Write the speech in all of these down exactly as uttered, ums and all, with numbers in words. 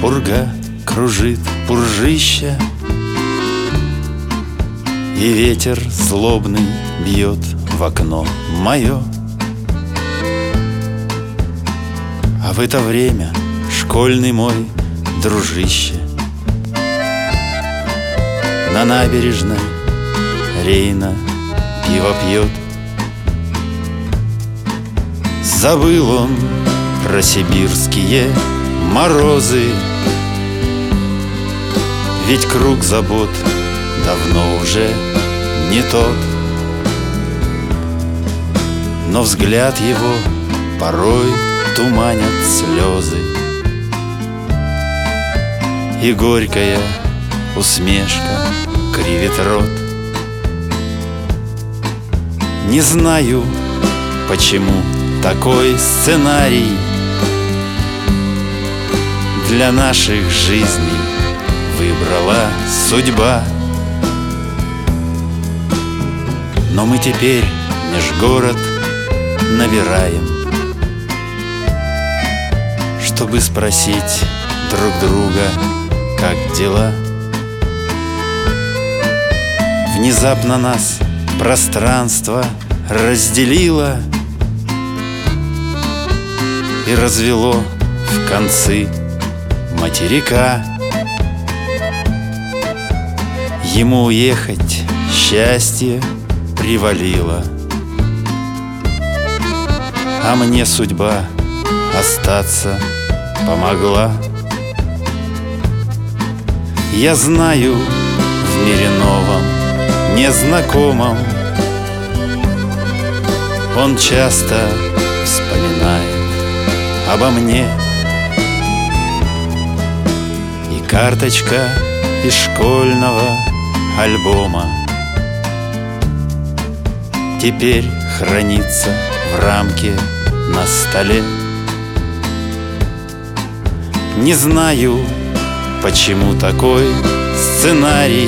Пурга кружит пуржища, и ветер злобный бьет в окно мое. А в это время школьный мой дружище на набережной Рейна пиво пьет. Забыл он про сибирские морозы, ведь круг забот давно уже не тот. Но взгляд его порой туманят слезы, и горькая усмешка кривит рот. Не знаю, почему такой сценарий для наших жизней выбрала судьба. Но мы теперь межгород набираем, чтобы спросить друг друга, как дела. Внезапно нас пространство разделило и развело в концы материка. Ему уехать счастье привалило, а мне судьба остаться помогла. Я знаю, в мире новом, незнакомом он часто вспоминает обо мне. И карточка из школьного альбома теперь хранится в рамке на столе. Не знаю, почему такой сценарий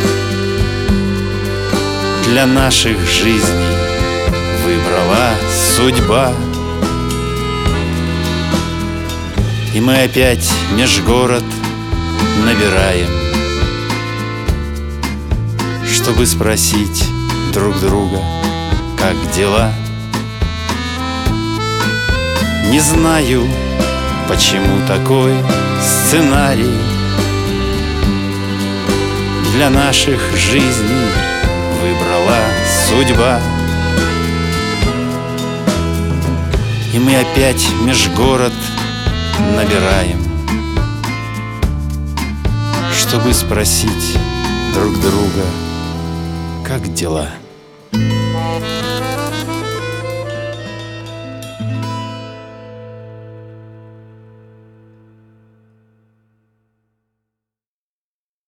для наших жизней выбрала судьба. И мы опять межгород набираем, чтобы спросить друг друга, как дела. Не знаю, почему такой сценарий для наших жизней выбрала судьба. И мы опять межгород набираем, чтобы спросить друг друга, как дела.